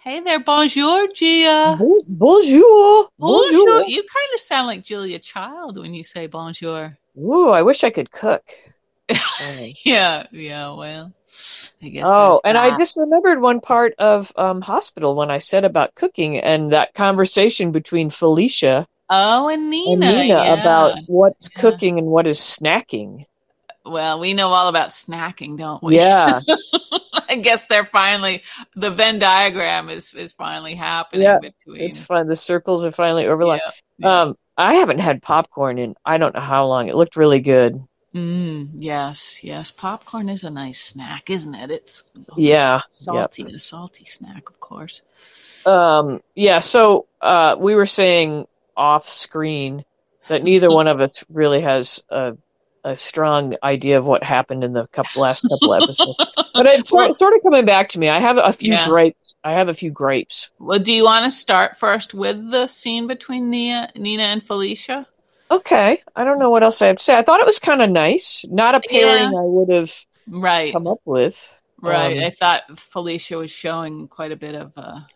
Hey there, bonjour, Gia. Bonjour. Bonjour. Bonjour. You kind of sound like Julia Child when you say bonjour. Ooh, I wish I could cook. Um, Yeah, well, I guess oh, there's and I that. just remembered one part of Hospital when I said about cooking and that conversation between Felicia Oh, and and Nina, Nina yeah, about what's yeah. cooking and what is snacking. Well, we know all about snacking, don't we? Yeah, I guess the Venn diagram is finally happening yeah, it's between, fun. The circles are finally overlapped. yeah, yeah. I haven't had popcorn in I don't know how long. It looked really good. Yes, yes. Popcorn is a nice snack, isn't it? It's Yeah, yeah. a salty snack, of course. Yeah, so we were saying off screen that neither one of us really has a strong idea of what happened in the last couple episodes. But it's Well, sort of coming back to me. I have a few yeah. gripes. I have a few gripes. Well, do you want to start first with the scene between Nina and Felicia? Okay, I don't know what else I have to say. I thought it was kind of nice. Not a Yeah, pairing I would have right, come up with. right. I thought Felicia was showing quite a bit of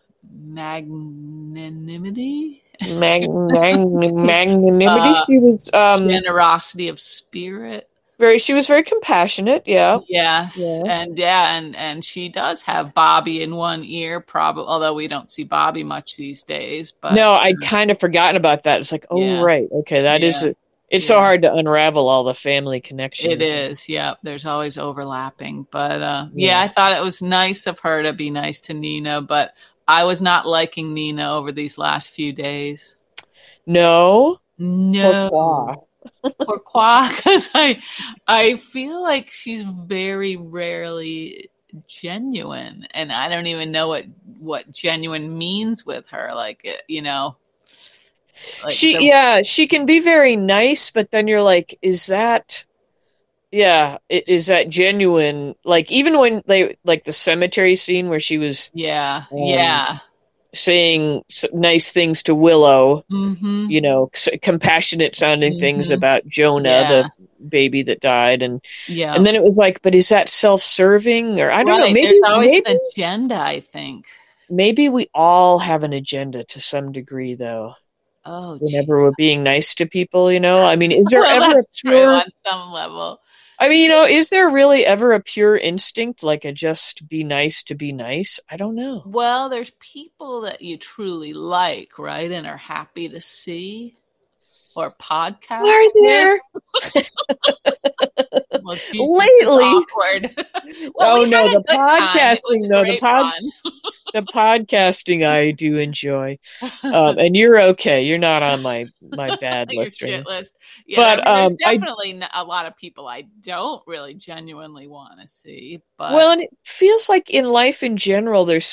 magnanimity, Magnanimity. uh, She was generosity of spirit. she was very compassionate. Yeah, Yes, yeah. and she does have Bobby in one ear, probably. Although we don't see Bobby much these days, but No, I'd kind of forgotten about that. It's like, oh, yeah, right. Okay, that is yeah, it. It's so yeah. hard to unravel all the family It connections. is, yeah. There's always overlapping, but yeah, Yeah. I thought it was nice of her to be nice to Nina, but I was not liking Nina over these last few days. No, No, pourquoi? pourquoi? Because I feel like she's very rarely genuine, and I don't even know what genuine means with her. Like like the She can be very nice, but then you're like, is that, yeah, is that genuine? Like, even when like the cemetery scene where she was yeah, um, yeah. saying nice things to Willow, Mm-hmm. compassionate sounding things Mm-hmm. about Jonah, Yeah. the baby that died, and Yeah. then it was like, but is that self-serving? Or I don't know, Right. There's always an agenda, I think. maybe we all have an agenda to some degree, though. Oh, Whenever gee. we're being nice to people, I mean, is there Well, ever a that's true pure, on some level. I mean, is there really ever a pure instinct, like a just be nice to be nice? I don't know. Well, there's people that you truly like, right? And are happy to see or podcast Are with. there Well, geez, this is lately? awkward. Well, we Oh no, had a the good time. It was podcasting, a no, great run. the podcasting I do enjoy. And you're okay. You're not on my bad Your list or shit anything. list. Yeah, I But mean, there's I definitely a lot of people I don't really genuinely want to see, but well, and it feels like in life in general, there's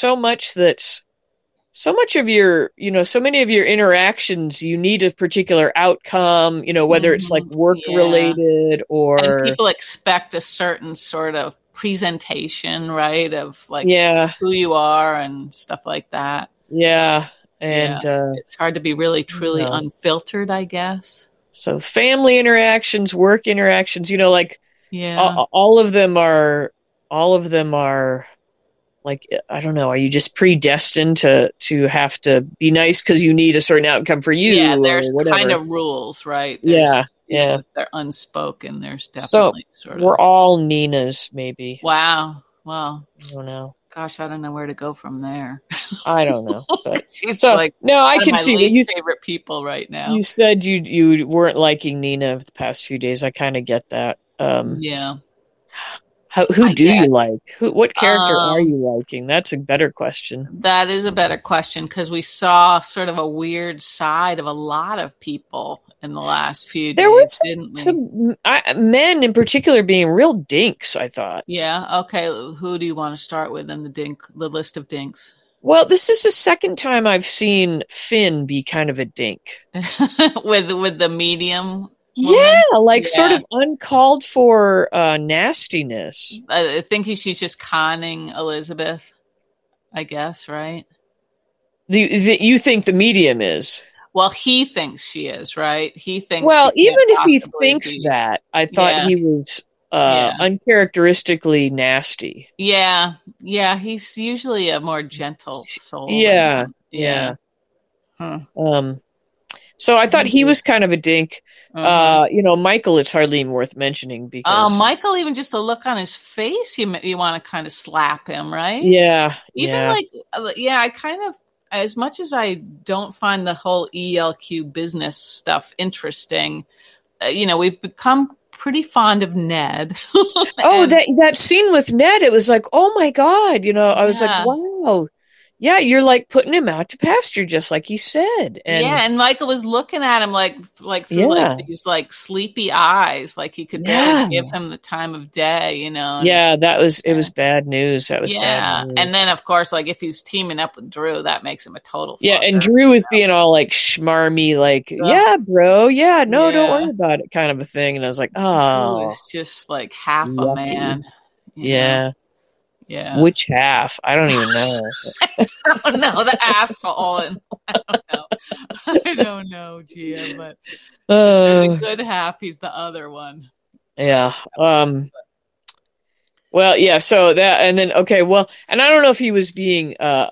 so much of your, so many of your interactions, you need a particular outcome, whether it's like work yeah. related And or, people expect a certain sort of presentation, right? Of like yeah, who you are and stuff like that. yeah. Yeah. And, It's hard to be really you truly know, unfiltered, I guess. so family interactions, work interactions, like Yeah. all of them are like, I don't know, are you just predestined to have to be nice because you need a certain outcome for Yeah, you or there's kind whatever? of rules, right? There's Yeah, even yeah. if they're unspoken, there's So definitely sort we're of all Ninas, maybe. wow. Well, I don't know. gosh, I don't know where to go from there. I don't know, but She's so like no, I one of can my see that least favorite people right you now. said you weren't liking Nina the past few days. I kind of get that. Yeah, Who I do get. you like? What character are Um, you liking? That's a better question. that is a better question because we saw sort of a weird side of a lot of people in the last few There days, was didn't we? men in particular being real dinks, I thought. Yeah. Okay. Who do you want to start with in the list of dinks? Well, this is the second time I've seen Finn be kind of a dink. With the medium woman? Yeah, like sort Yeah. of uncalled for nastiness. I think she's just conning Elizabeth, I guess, right? You think the medium is? Well, he thinks she is, right? He thinks she Well, even can't if he possibly thinks be. that, I thought Yeah. he was. Yeah. uncharacteristically nasty. Yeah. Yeah. He's usually a more gentle soul than Yeah, him. Yeah. yeah. Huh. Um, so I thought he was kind of a dink. Uh-huh. Michael, it's hardly even worth mentioning because, Michael, even just the look on his face, you want to kind of slap him, right? yeah, Even yeah, like, yeah, I kind of, as much as I don't find the whole ELQ business stuff interesting, we've become pretty fond of Ned. Oh, And that scene with Ned, it was like, oh my God, I was like, yeah, wow. Yeah, you're like putting him out to pasture just like he said. yeah, And and Michael was looking at him like through like yeah, these like sleepy eyes, like he could barely yeah. give him the time of day. And Yeah, it yeah. was bad news. That was bad Yeah. news. And then of course, like if he's teaming up with Drew, that makes him a total Yeah, and fucker. Drew was being all like schmarmy, like, Ugh, yeah, bro, yeah, no, don't yeah. worry about it, kind of a thing. And I was like, Drew oh, is just like half a yucky. man. Yeah. Yeah. Which half? I don't even know. I don't know, the asshole. And I don't know. I don't know, Gia, but if there's a Uh, good half, he's the other one. yeah. Well, yeah, so that, and then, okay, well, and I don't know if he was being,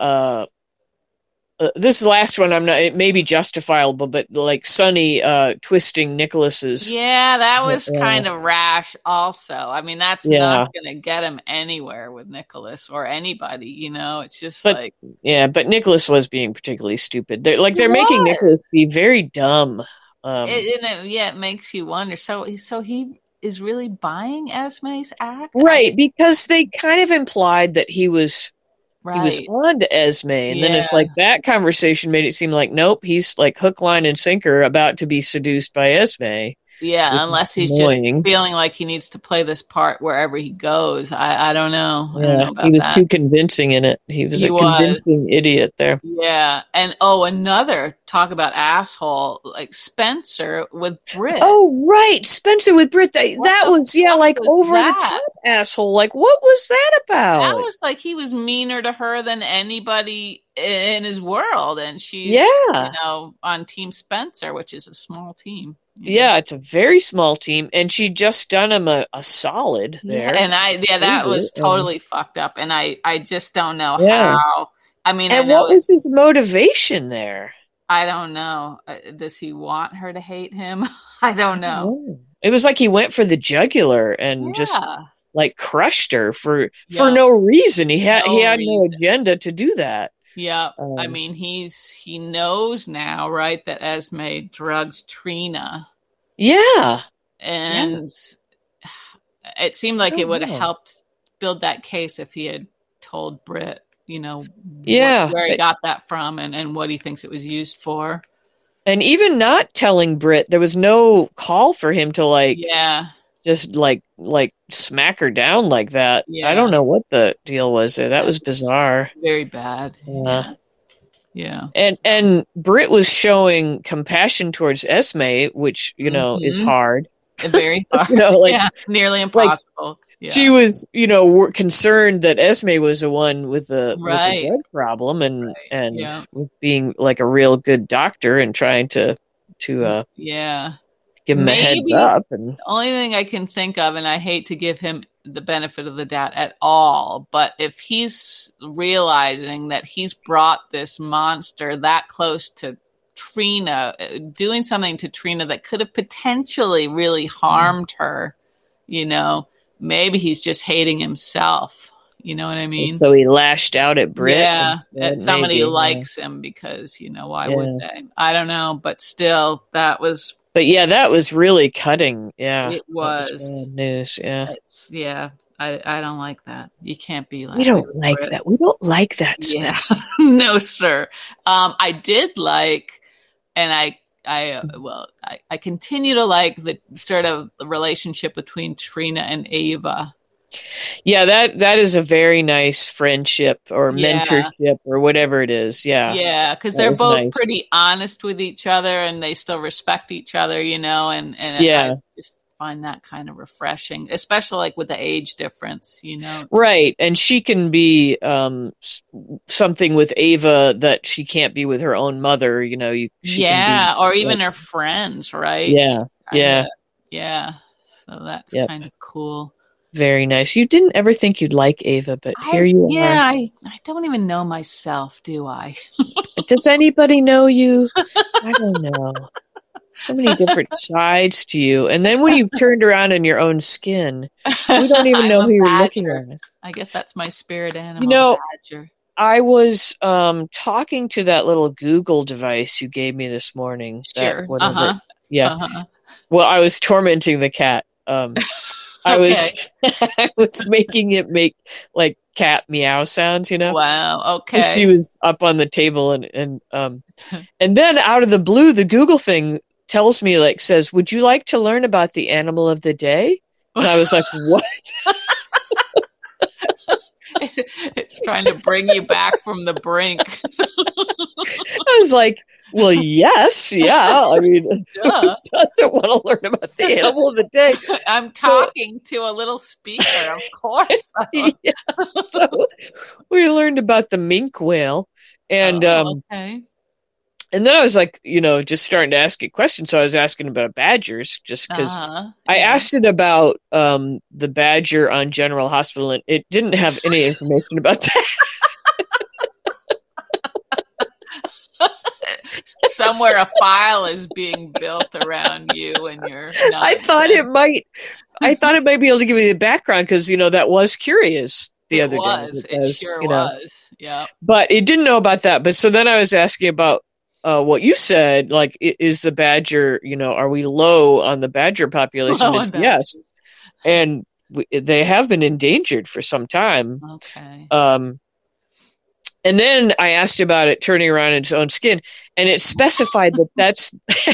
this last one, I'm not, it may be justifiable, but like Sonny, twisting Nicholas's, Yeah, that was uh, kind of rash also. I mean, that's not yeah, going to get him anywhere with Nicholas or anybody. It's just but like, yeah, but Nicholas was being particularly stupid. he They're making was. Nicholas be very dumb. Yeah, it makes you wonder. So he is really buying Esme's act? Right, because they kind of implied that he was Right. on to Esme, and then it's Yeah. like that conversation made it seem like nope, he's like hook, line, and sinker about to be seduced by Esme, Yeah, which is unless he's just annoying. feeling like he needs to play this part wherever he goes. I don't know. I don't Yeah, know he about was that. too convincing in it. He was He a was. convincing idiot there. Yeah. And another talk about asshole, like Spencer with Britt. Oh, right, Spencer with Britt. What That the was, yeah, fuck like was over the that? top asshole. Like, what was that That about? was like he was meaner to her than anybody in his world. And she's, Yeah. on Team Spencer, which is a small team. Yeah, it's a very small team, and she just done him a solid Yeah, there. and that Over, was totally fucked up, and I just don't know yeah. how. I mean, I And know what was his motivation there? I don't know. Does he want her to hate him? I don't know. Oh. It was like he went for the jugular and just Yeah, like crushed her for yeah, no reason. He no had no reason. agenda to do that. Yeah, I Um, mean, he knows now, right, that Esme drugged Trina, yeah, yeah. and it seemed I like it don't would have know. helped build that case if he had told Britt, Yeah, where he got that from and what he thinks it was used for. and even not telling Britt, there was no call for him to like Yeah, just like smack her down like that. I yeah, don't know what the deal was there. That was bizarre. very bad. Uh, Yeah. and Britt was showing compassion towards Esme, which is Hmm. hard. Very hard. Like Yeah, nearly like impossible. she Yeah, was concerned that Esme was the one with the right. drug problem and Yeah, with being like a real good doctor and trying to yeah. give him a heads Maybe up and the only thing I can think of, and I hate to give him the benefit of the doubt at all, but if he's realizing that he's brought this monster that close to Trina, doing something to Trina that could have potentially really harmed her, you know, maybe he's just hating himself. You know what I mean? so he lashed out at Britt Yeah, instead, at somebody who maybe. Yeah. likes him because, why would Yeah. they? I don't know, but still, But yeah, that was really cutting. Yeah, it that was was. bad news. Yeah. Yeah, I don't like that. You can't be We that way don't with like Brit. that. We don't like that, Yeah, Spencer. no, sir. I did like, and I continue to like the sort of relationship between Trina and Ava. Yeah, that is a very nice friendship or Yeah, mentorship or whatever it is. Yeah, yeah, because that they're was both nice. pretty honest with each other, and they still respect each other, and I Yeah, just find that kind of refreshing, especially like with the age difference. right. And she can be something with Ava that she can't be with her own mother. She can be Yeah, or like, even her friends, right? yeah, Kind yeah. of, yeah. So that's Yep. kind of cool. Very nice. You didn't ever think you'd like Ava, but here you are. I don't even know myself, do I? Does anybody know you? I don't know. So many different sides to you. And then when you turned around in your own skin, we don't even know I'm who a you're looking badger. at. I guess that's my spirit animal, You know, badger. I was talking to that little Google device you gave me this morning. That Sure. whatever. Yeah. Uh-huh. Well, I was tormenting the cat. I was I was making it make like cat meow sounds, you know. Wow. And Okay. she was up on the table and then out of the blue, the Google thing tells me like says, "Would you like to learn about the animal of the day?" And I was like, "What?" It's trying to bring you back from the brink. I was like, "Well, yes, yeah. I mean, who doesn't want to learn about the animal of the day?" I'm talking to a little speaker, of course. Yeah. So we learned about the minke whale, and okay. and then I was like, just starting to ask it questions. So I was asking about badgers, just because I asked it about the badger on General Hospital, and it didn't have any information about that. Somewhere a file is being built around you and your nonsense. I thought it might be able to give me the background because that was curious the other day. It sure was. Yeah. But it didn't know about that. But so then I was asking about what you said, like, is the badger, are we low on the badger population? It's yes. And they have been endangered for some time. Okay. And then I asked about it turning around in its own skin, and it specified that that's.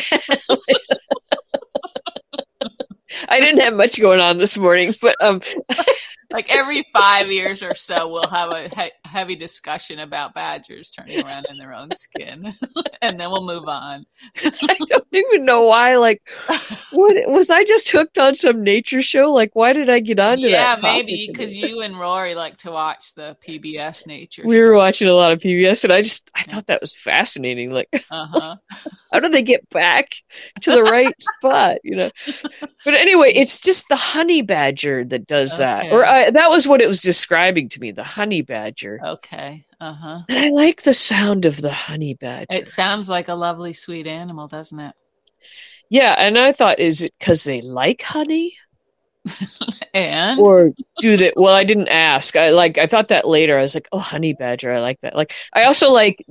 I didn't have much going on this morning, but like every 5 years or so, we'll have a heavy discussion about badgers turning around in their own skin, and then we'll move on. I don't even know why. Like, what was I just hooked on some nature show? Like, why did I get onto that? Yeah, maybe because you and Rory like to watch the PBS nature. We were watching a lot of PBS, and I thought that was fascinating. Like, how do they get back to the right spot? But anyway, it's just the honey badger that does that, or that was what it was describing to me. The honey badger. Okay. And I like the sound of the honey badger. It sounds like a lovely, sweet animal, doesn't it? Yeah, and I thought, is it because they like honey? And or do they? Well, I didn't ask. I thought that later. I was like, oh, honey badger. I like that. Like, I also like.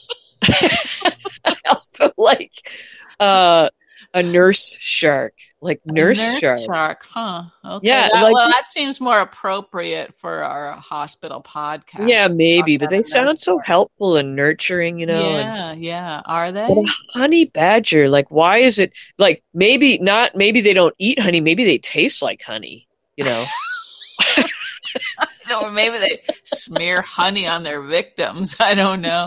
I also like a nurse shark. Like nurse shark, huh? Okay. Yeah, that seems more appropriate for our hospital podcast. Yeah, maybe, but they sound so helpful and nurturing, Yeah. Are they? But a honey badger, like, why is it like maybe they don't eat honey, maybe they taste like honey, Or maybe they smear honey on their victims. I don't know.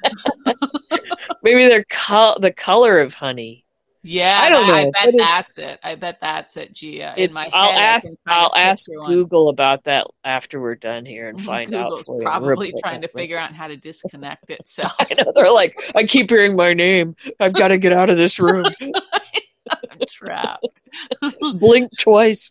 Maybe they're the color of honey. Yeah, I don't know. I bet that's it, Gia. I'll ask Google about that after we're done here and find out. Google's probably trying to figure out how to disconnect itself. I know, they're like, I keep hearing my name. I've got to get out of this room. I'm trapped. Blink twice.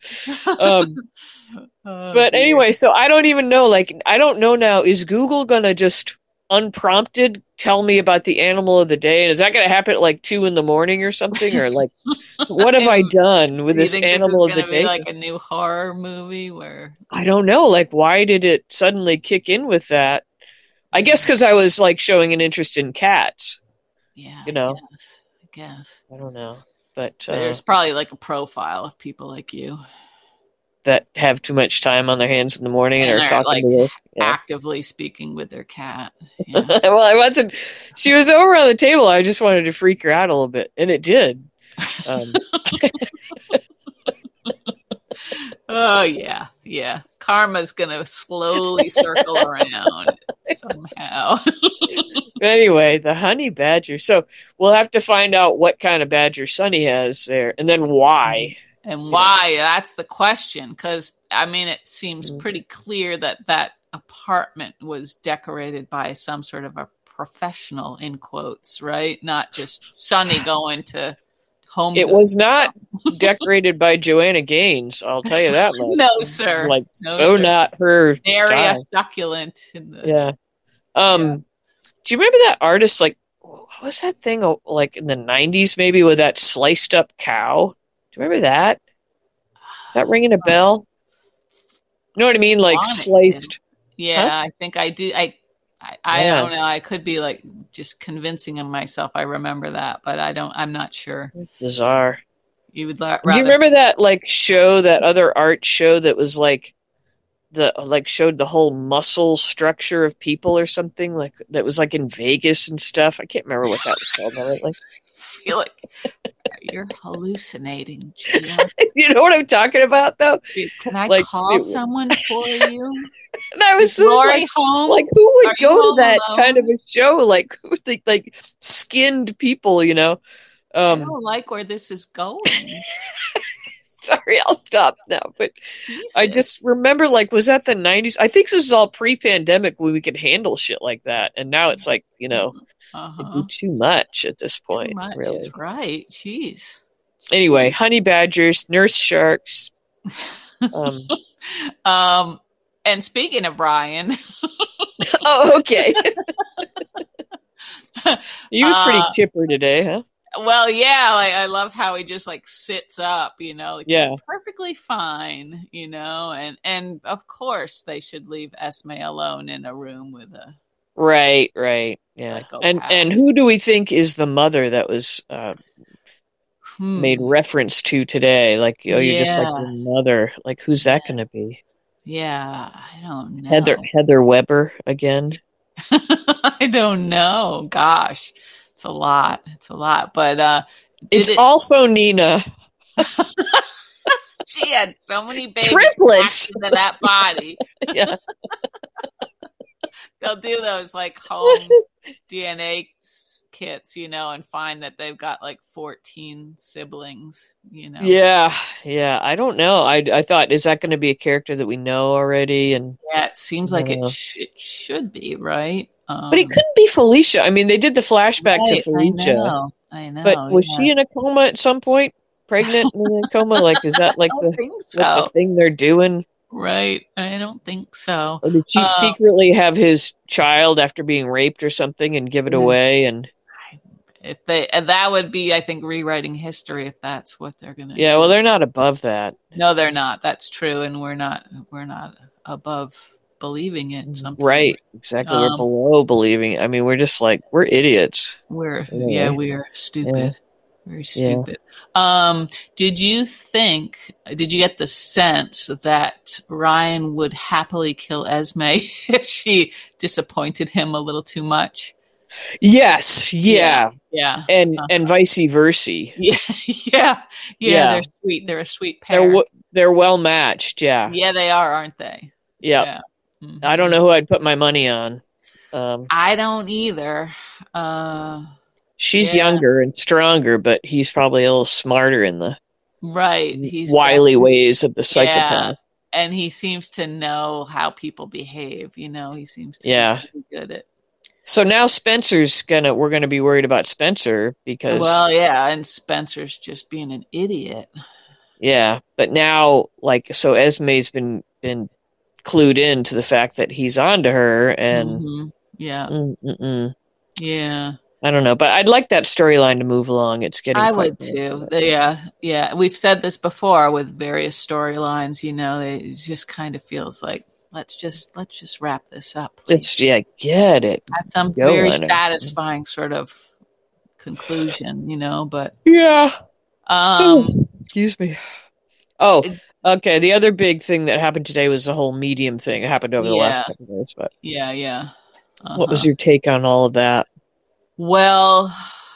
But anyway, so I don't even know. Like, I don't know now. Is Google gonna just unprompted tell me about the animal of the day, and is that going to happen at like 2 a.m. or something, or like what have I done with this animal of the day? Be like a new horror movie where I don't know, like, why did it suddenly kick in with that? I guess because I was like showing an interest in cats. Yeah, I guess I don't know, but there's probably like a profile of people like you that have too much time on their hands in the morning and are talking like to actively speaking with their cat. Yeah. Well, I wasn't. She was over on the table. I just wanted to freak her out a little bit, and it did. Oh yeah. Karma's gonna slowly circle around somehow. Anyway, the honey badger. So we'll have to find out what kind of badger Sonny has there, and then why. And why? That's the question. Because, I mean, it seems pretty clear that apartment was decorated by some sort of a professional, in quotes, right? Not just Sonny going to home. It was not decorated by Joanna Gaines, I'll tell you that much. No, sir. Like, No, so sir. not her Very style. succulent. In the, Yeah. Do you remember that artist, like, what was that thing, like, in the 90s, maybe, with that sliced up cow? Do you remember that? Is that ringing a bell? You know what I mean? Like, sliced. Yeah, Huh? I think I do. I Yeah. don't know. I could be like just convincing of myself. I remember that, but I'm not sure. Bizarre. You would rather. Do you remember that, like, show, that other art show that was like, showed the whole muscle structure of people or something, like, that was like in Vegas and stuff? I can't remember what that was called now, right? Like, I feel like you're hallucinating, Gia. you know what I'm talking about, though? Can I Like, call someone for you? And I was Is so Lori like, home? like, who would Are you go to home that alone? kind of a show? Like, who would think, like, skinned people, you know? I don't like where this is going. Sorry, I'll stop now. But Jesus. I just remember, like, was that the 90s? I think this is all pre-pandemic when we could handle shit like that. And now it's like, you know, it'd be too much at this point. Too much really. is right. Jeez. Anyway, honey badgers, nurse sharks. And speaking of Ryan. Oh, okay. He was pretty chipper today, huh? Well, yeah, like I love how he just like sits up, you know, like yeah, he's perfectly fine, you know, and of course they should leave Esme alone in a room with a right, yeah, and who do we think is the mother that was made reference to today? Like, oh, you're just like your mother. Like, who's that going to be? Yeah, I don't know. Heather Weber again. I don't know. Gosh. It's a lot. But it's also Nina. She had so many babies triplets into that body. Yeah. They'll do those like home DNA kits, you know, and find that they've got like 14 siblings, you know. Yeah. I don't know. I thought, is that going to be a character that we know already? And yeah, it seems like it should be, right? But it couldn't be Felicia. I mean, they did the flashback to Felicia. I know. But was she in a coma at some point? Pregnant and in a coma? Like, is that like the thing they're doing? Right. I don't think so. Or did she secretly have his child after being raped or something and give it away? And that would be, I think, rewriting history if that's what they're going to do. Yeah, well, they're not above that. No, they're not. That's true, and we're not above believing it. Sometimes. Right, exactly. We're below believing. I mean, we're just like, we're idiots. We are stupid. Yeah. Very stupid. Yeah. Did you get the sense that Ryan would happily kill Esme if she disappointed him a little too much? Yes, yeah. And vice versa. Yeah. They're sweet. They're a sweet pair. They're well matched. Yeah. Yeah, they are, aren't they? Yep. Yeah. Mm-hmm. I don't know who I'd put my money on. I don't either. She's younger and stronger, but he's probably a little smarter in the he's wily ways of the psychopath. And he seems to know how people behave. You know, he seems to be good at. So now we're gonna be worried about Spencer because. Well, yeah, and Spencer's just being an idiot. Yeah, but now, like, so Esme's been clued in to the fact that he's onto her, and yeah. I don't know, but I'd like that storyline to move along. It's getting. I would too. Yeah. We've said this before with various storylines. You know, it just kind of feels like let's just wrap this up. Please. Get it. Have some very satisfying sort of conclusion. You know, but excuse me. Oh, okay. The other big thing that happened today was the whole medium thing. It happened over the last couple of days, but what was your take on all of that? Well,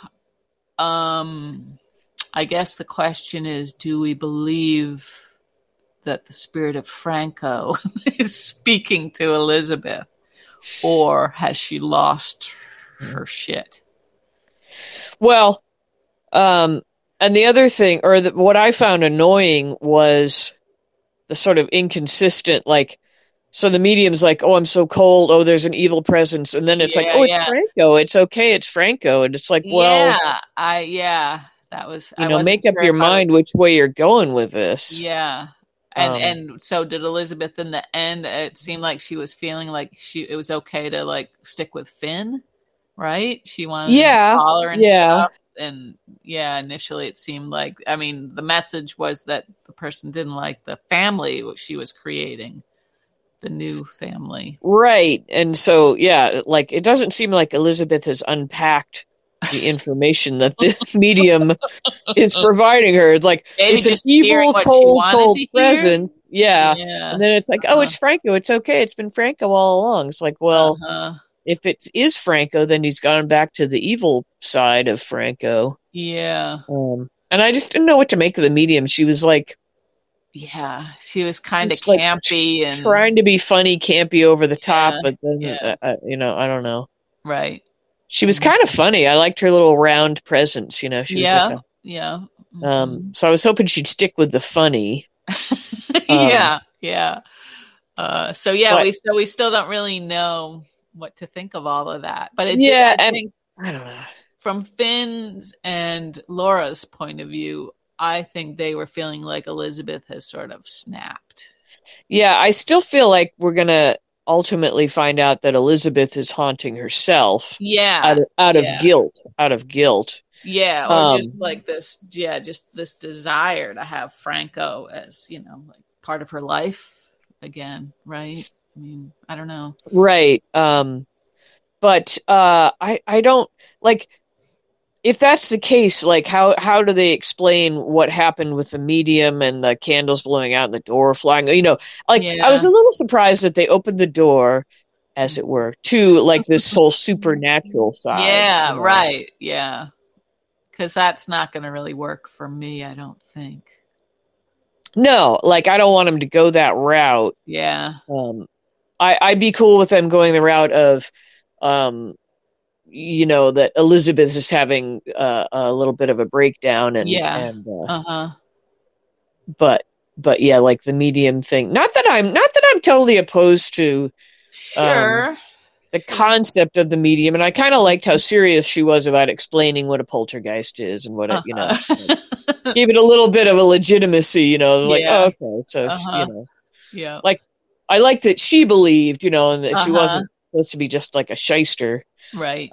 I guess the question is, do we believe that the spirit of Franco is speaking to Elizabeth, or has she lost her shit? Well, and the other thing, or what I found annoying was the sort of inconsistent, like, so the medium's like, oh, I'm so cold. Oh, there's an evil presence. And then it's like, oh, it's Franco. It's okay. It's Franco. And it's like, well. that was, You I know, wasn't make up sure your if I was, mind which way you're going with this. yeah. And so did Elizabeth in the end. It seemed like she was feeling like it was okay to like stick with Finn, right? She wanted him to Yeah, call her and yeah. stuff. And yeah, initially it seemed like, I mean, the message was that the person didn't like the family she was creating, the new family. Right. And so, yeah, like it doesn't seem like Elizabeth has unpacked the information that the medium is providing her. It's like, Maybe it's an just hearing evil, what she cold, wanted cold to hear. presence. Yeah. Yeah. And then it's like, oh, it's Franco. It's okay. It's been Franco all along. It's like, well, Uh-huh. if it is Franco, then he's gone back to the evil side of Franco. Yeah. And I just didn't know what to make of the medium. She was like, Yeah. She was kind of just like campy and trying to be funny, campy, over the top, yeah. but then, Yeah. you know, I don't know. Right. She was kind of funny. I liked her little round presence. You know, she was like Yeah. Yeah. so I was hoping she'd stick with the funny. Yeah. Yeah. So yeah, But we still don't really know what to think of all of that. But it yeah, I and think I don't know. from Finn's and Laura's point of view, I think they were feeling like Elizabeth has sort of snapped. Yeah, I still feel like we're gonna ultimately find out that Elizabeth is haunting herself Yeah. out of guilt, Yeah, or just like this, yeah, just this desire to have Franco as, you know, like part of her life again, right? I mean, I don't know. Right. But I don't like, if that's the case, like how do they explain what happened with the medium and the candles blowing out and the door flying? You know, like I was a little surprised that they opened the door, as it were, to like this whole supernatural side. Yeah, you know? right. Yeah. Because that's not going to really work for me, I don't think. No, like I don't want them to go that route. Yeah. I'd be cool with them going the route of, you know, that Elizabeth is having a little bit of a breakdown, and but yeah, like the medium thing. Not that I'm totally opposed to Sure. the concept of the medium, and I kind of liked how serious she was about explaining what a poltergeist is and what it, you know, gave it a little bit of a legitimacy. You know, like, oh, okay, so you know, yeah, like I liked that she believed, you know, and that she wasn't supposed to be just like a shyster, right?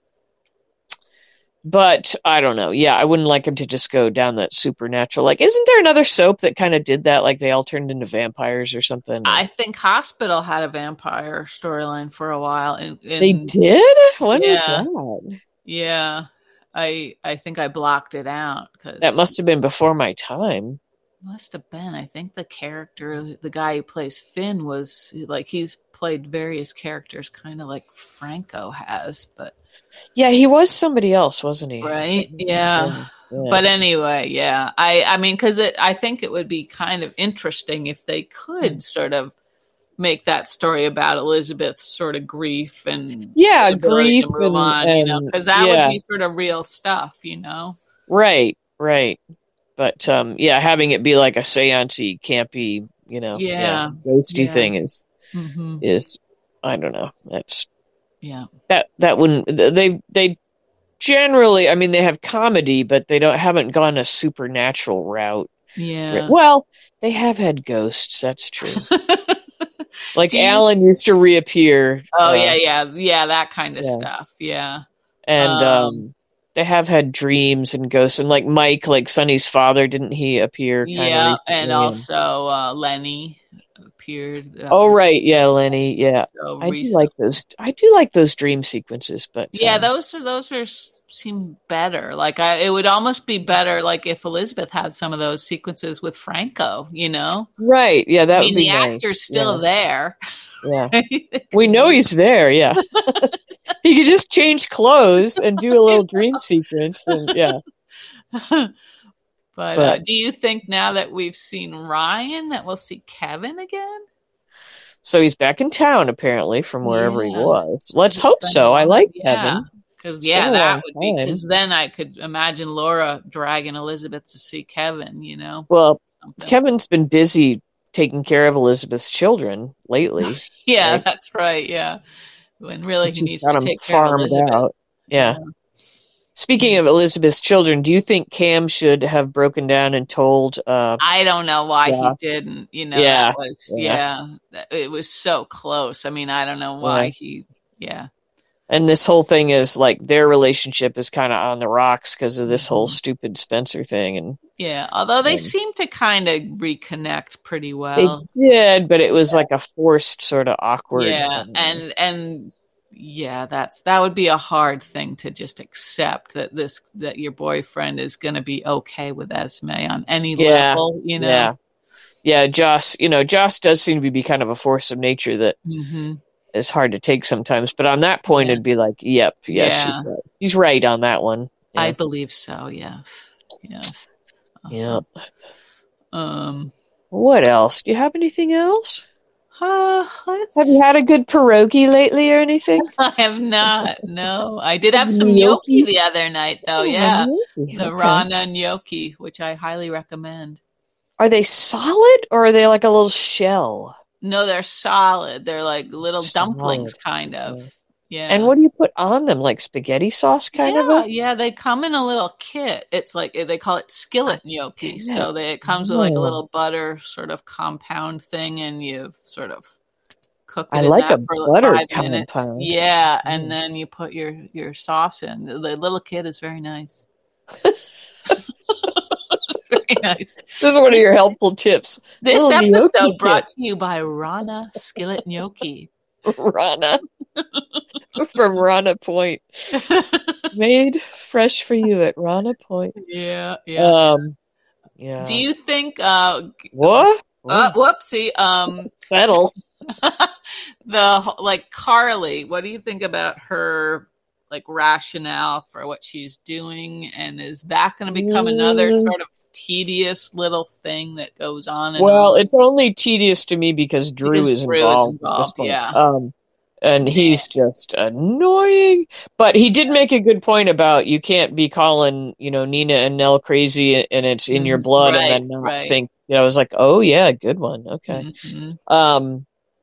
But I don't know. Yeah, I wouldn't like him to just go down that supernatural. Like, isn't there another soap that kind of did that? Like, they all turned into vampires or something? I think Hospital had a vampire storyline for a while. They did? When was that? Yeah, I think I blocked it out because that must have been before my time. Must have been. I think the character, the guy who plays Finn, was like, he's played various characters, kind of like Franco has, but yeah, he was somebody else, wasn't he? Right? Yeah. But anyway, yeah. I mean, because I think it would be kind of interesting if they could sort of make that story about Elizabeth's sort of grief and grief to move on, you know, because that would be sort of real stuff, you know. Right. But having it be like a seance-y, campy, you know, ghosty thing is I don't know. That's that wouldn't, they generally, I mean, they have comedy, but they haven't gone a supernatural route. Yeah. Well, they have had ghosts. That's true. Like Alan used to reappear. Oh yeah, that kind of stuff. Yeah. And they have had dreams and ghosts, and like Mike, like Sonny's father, didn't he appear? And also Lenny appeared. Oh right, yeah, Lenny, yeah. So I do like those. I do like those dream sequences, but those seem better. Like it would almost be better, like if Elizabeth had some of those sequences with Franco, you know? Right? Yeah, that would be the nice. actor's still there. Yeah, we know he's there. Yeah, he could just change clothes and do a little dream sequence, and But do you think now that we've seen Ryan that we'll see Kevin again? So he's back in town, apparently, from wherever he was. Let's hope so. I like Kevin. Because that would be, because then I could imagine Laura dragging Elizabeth to see Kevin, you know? Well, Kevin's been busy taking care of Elizabeth's children lately. Right? That's right, yeah. When really he needs to take care of Elizabeth. Yeah. Speaking of Elizabeth's children, do you think Cam should have broken down and told? I don't know why he Josh? didn't. You know, Yeah, that was yeah, it was so close. I mean, I don't know yeah. why he. Yeah. And this whole thing is like their relationship is kind of on the rocks because of this whole Mhm. stupid Spencer thing, and Yeah, although they um, seem to kind of reconnect pretty they well. did, but it was like a forced, sort of awkward. Yeah, and yeah, that would be a hard thing to just accept that your boyfriend is going to be okay with Esme on any Yeah, level, you know. yeah, yeah. Joss, Joss does seem to be kind of a force of nature that Hmm. is hard to take sometimes. But on that point, Yeah, it'd be like, yep, yeah, she's yeah, right. He's right on that one. I Yeah, believe so. Yes, yes. yeah. Uh-huh. Um, What else? Do you have anything else? Have you let's. had a good pierogi lately or anything? I have not. No, I did have some gnocchi Gnocchi? the other night, though. Oh, Yeah, gnocchi. the Okay. Rana gnocchi, which I highly recommend. Are they solid or are they like a little shell? No, they're solid. They're like little dumplings, Solid. kind of. Okay. And Yeah. what do you put on them? Like spaghetti sauce kind of a? Yeah, yeah, they come in a little kit. It's like they call it skillet gnocchi. Okay. So it comes with like a Oh, little butter sort of compound thing, and you sort of cook I it in like a that for like butter 5 minutes. compound. Yeah, and Mm. then you put your sauce in. The little kit is very nice. Very nice. This is one of your helpful tips. This Little gnocchi episode brought to you by Rana Skillet Gnocchi. kit. Rana from Rana Point. Made fresh for you at Rana Point. Yeah, yeah. Um, Do yeah. you think What? Oh, whoopsie settle. like Carly, what do you think about her like rationale for what she's doing, and is that going to become another Mm, sort of tedious little thing that goes on and well, on it's only tedious to me because Drew because is Drew is involved at this involved? point. Yeah. And he's just annoying. But he did make a good point about you can't be calling, Nina and Nell crazy and it's in your blood and Right, then not right. think, I was like, oh yeah, good one. Okay. Hmm. Um,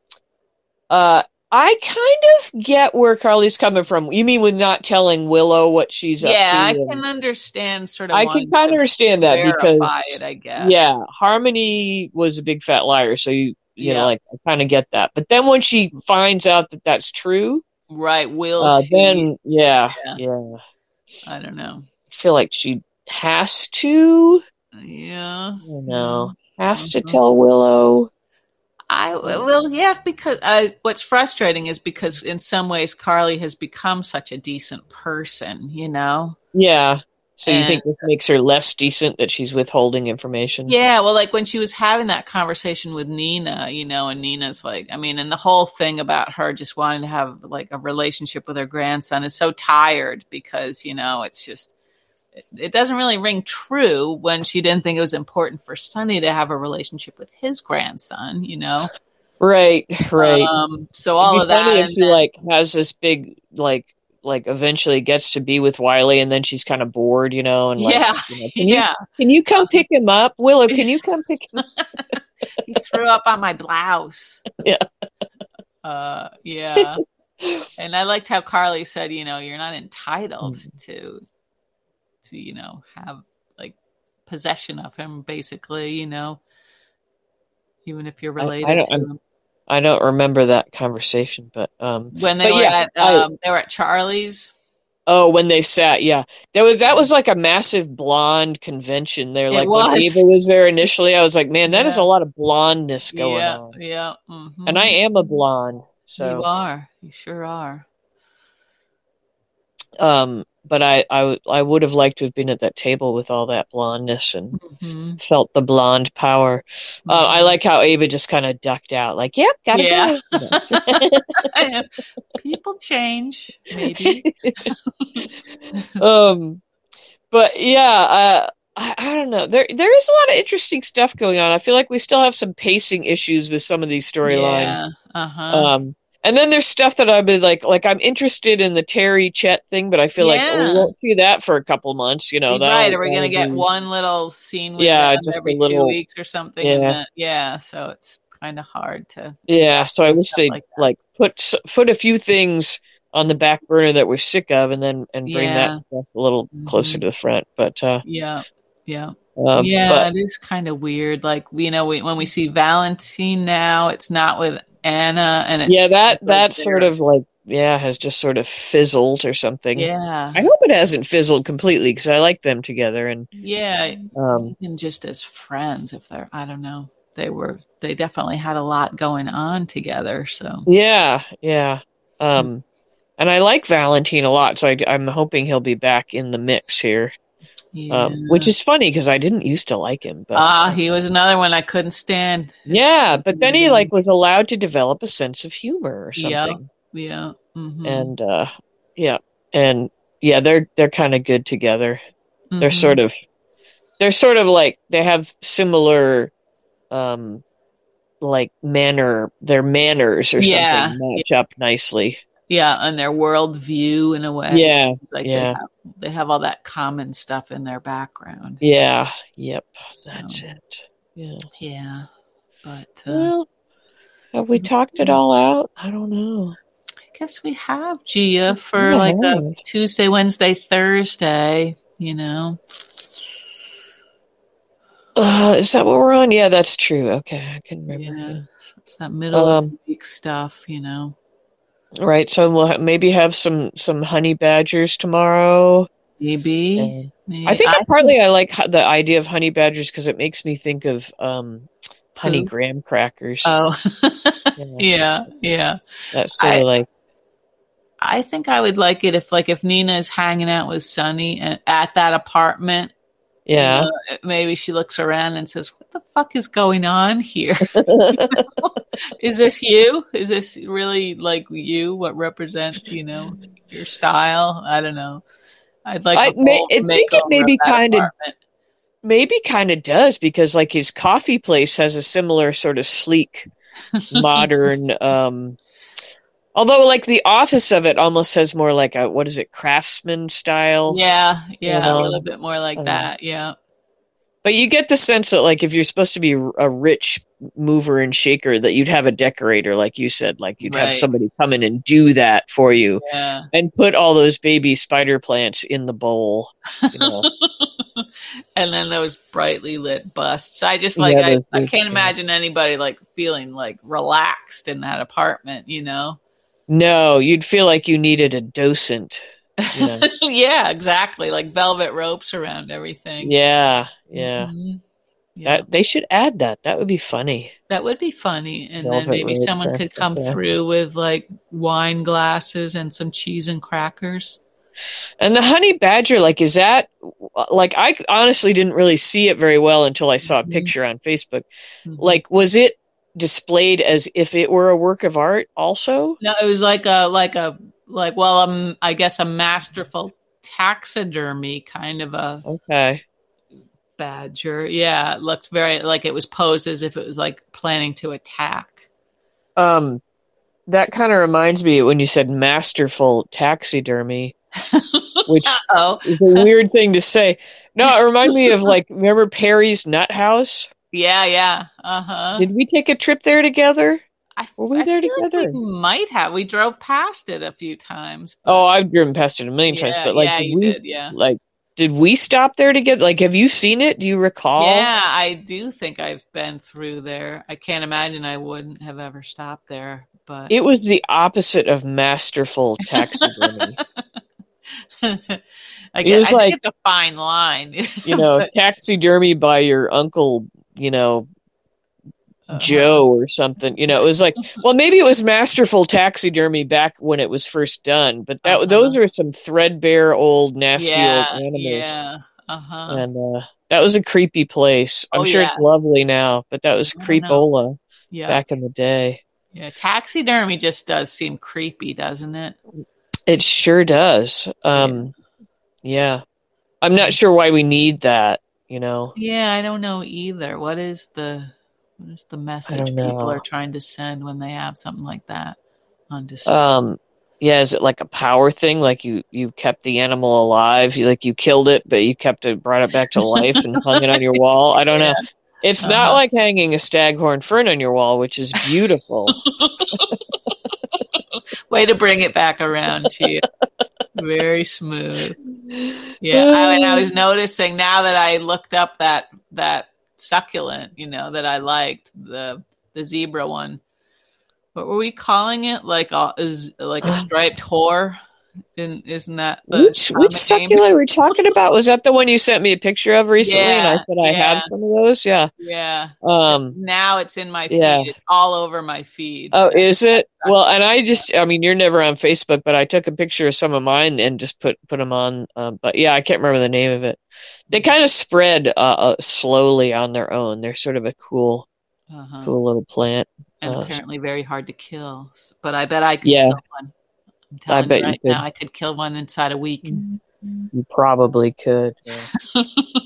I kind of get where Carly's coming from. You mean with not telling Willow what she's up Yeah, to? I And can understand sort of I can wanting kind of to understand that verify it, because, I guess. yeah, Harmony was a big fat liar. So Yeah, like I kind of get that. But then when she finds out that that's true, right. Will she? then yeah, Yeah, yeah, I don't know. I feel like she has to, Yeah, yeah. has to Mhm. tell Willow. I well, yeah, because what's frustrating is because in some ways Carly has become such a decent person, you know, Yeah. So you and think this makes her less decent that she's withholding information? yeah, well, like when she was having that conversation with Nina, you know, and Nina's like, I mean, and the whole thing about her just wanting to have like a relationship with her grandson is so tired because, you know, it's just, it doesn't really ring true when she didn't think it was important for Sonny to have a relationship with his grandson, you know? Right, right. So It'd all be of funny that, if and she then, like has this big like eventually gets to be with Wiley and then she's kind of bored, and like, yeah, can you yeah. can you come pick him up? Willow, can you come pick him He threw up on my blouse. Yeah. Yeah. And I liked how Carly said, you know, you're not entitled to, you know, have like possession of him, basically, you know, even if you're I related don't to him. I don't remember that conversation, When they but were yeah, at I Charlie's. oh when they sat, yeah. That Yeah. was like a massive blonde convention there. It Like when was. Ava was there initially, I was like, man, that is Yeah. a lot of blondness going Yeah. on. Yeah. And I am a blonde, You so are. You sure are. but I would have liked to have been at that table with all that blondness and Hmm. felt the blonde power. I Hmm. like how Ava just kind of ducked out, like, "Yep, gotta Yeah. go." People change, maybe. Um, but yeah, I don't know. There is a lot of interesting stuff going on. I feel like we still have some pacing issues with some of these storylines. Yeah. Uh-huh. And then there's stuff that I've been like I'm interested in the Terry Chet thing, but I feel like we Yeah. won't see that for a couple months. Right. Are we going That'll to get be one little scene with yeah, them just a every two little weeks or something? And yeah. then, yeah. So it's kind of hard to Yeah, invest so I in wish stuff they'd like that. like put a few things on the back burner that we're sick of, and bring Yeah. that stuff a little closer to the front. But Yeah. but It is kind of weird. Like, when we see Valentine now, it's not with Anna, and it's that sort of like has just sort of fizzled or something. Yeah. I hope it hasn't fizzled completely because I like them together. And even just as friends, if they're, I don't know, they definitely had a lot going on together. So yeah. And I like Valentine a lot, so I'm hoping he'll be back in the mix here. Which is funny because I didn't used to like him. But he was another one I couldn't stand. Yeah, but then he was allowed to develop a sense of humor or something. Yeah. Mm-hmm. And they're kind of good together. Mm-hmm. They're sort of like they have similar like their manners or something match up nicely. Yeah, and their worldview in a way. Yeah, like they have all that common stuff in their background. Yeah, yep, that's it. Yeah, but well, have we talked it all out? I don't know. I guess we have, Gia, for a Tuesday, Wednesday, Thursday. Is that what we're on? Yeah, that's true. Okay, I can remember. Yeah, it's that middle of the week stuff, Right, so we'll maybe have some honey badgers tomorrow. Maybe. I think I like the idea of honey badgers because it makes me think of honey graham crackers. Oh, yeah. That's sort of like. I think I would like it if Nina is hanging out with Sonny at that apartment. Yeah. Maybe she looks around and says, "What the fuck is going on here? Is this you? Is this really like you? What represents, your style? I don't know. I'd like maybe kind of does because like his coffee place has a similar sort of sleek, modern. Although like the office of it almost has more like a craftsman style. Yeah, a little bit more like that. Yeah. But you get the sense that, like, if you're supposed to be a rich mover and shaker, that you'd have a decorator, like you said, like you'd have somebody come in and do that for you and put all those baby spider plants in the bowl. And then those brightly lit busts. I just I can't imagine anybody like feeling like relaxed in that apartment, No, you'd feel like you needed a docent. Yeah, exactly. Like velvet ropes around everything. Yeah. Mm-hmm. That they should add that. That would be funny. That would be funny. And then maybe someone could come through with like wine glasses and some cheese and crackers. And the honey badger, like, is that like, I honestly didn't really see it very well until I saw a picture on Facebook. Mm-hmm. Like, was it displayed as if it were a work of art also? No, it was I guess a masterful taxidermy kind of a badger. Yeah, it looked very like it was posed as if it was like planning to attack. That kind of reminds me when you said masterful taxidermy, which is a weird thing to say. No, it reminded me of remember Perry's Nut House? Yeah. Uh-huh. Did we take a trip there together? Were we there together? Like we might have. We drove past it a few times. Oh, I've driven past it a million times, but did we stop there together? Like, have you seen it? Do you recall? Yeah, I do think I've been through there. I can't imagine I wouldn't have ever stopped there, but it was the opposite of masterful taxidermy. I think it's a fine line. Taxidermy by your uncle, Joe or something. It was like, well, maybe it was masterful taxidermy back when it was first done, but those are some threadbare old nasty old animals. Yeah. And that was a creepy place. I'm sure it's lovely now, but that was creepola back in the day. Yeah, taxidermy just does seem creepy, doesn't it? It sure does. Yeah. I'm not sure why we need that, Yeah, I don't know either. What is the message people are trying to send when they have something like that on display? Is it like a power thing? Like you kept the animal alive, you killed it, but you brought it back to life and hung it on your wall? I don't know. It's not like hanging a staghorn fern on your wall, which is beautiful. Way to bring it back around, Chia. Very smooth. Yeah, I was noticing now that I looked up that succulent, that I liked, the zebra one. What were we calling it? Like a striped whore? Isn't that the which succulent were we talking about? Was that the one you sent me a picture of recently? Yeah, and I said I have some of those. Yeah. Yeah. Now it's in my feed. It's all over my feed. Oh, is it? Well, and you're never on Facebook, but I took a picture of some of mine and just put them on. But yeah, I can't remember the name of it. They kind of spread slowly on their own. They're sort of a cool little plant. And apparently very hard to kill. But I bet I could kill one. I'm telling you right now, I could kill one inside a week. You probably could. Yeah.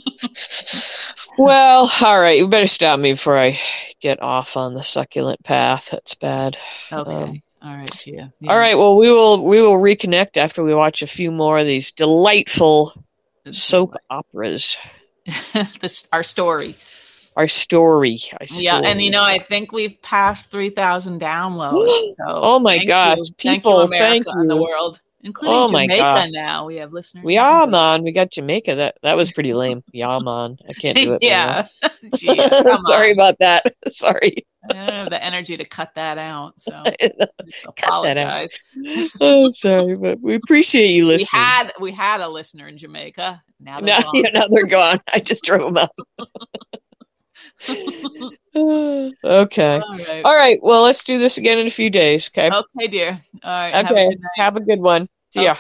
Well, all right. You better stop me before I get off on the succulent path. That's bad. Okay. All right, Gia. Yeah. All right. Well, we will reconnect after we watch a few more of these delightful soap operas. Our story. Yeah, and I think we've passed 3,000 downloads. So oh my gosh, people, thank you, America, and the world, including Jamaica. Now we have listeners. Yeah, man, we got Jamaica. That was pretty lame. Yeah, man, I can't do it. Yeah, sorry about that. Sorry. I don't have the energy to cut that out, so just apologize. Oh, sorry, but we appreciate you listening. We had a listener in Jamaica. Now they're gone. I just drove them out. Okay. All right. Well, let's do this again in a few days. Okay. Okay, dear. All right. Okay. Have a good one. See ya.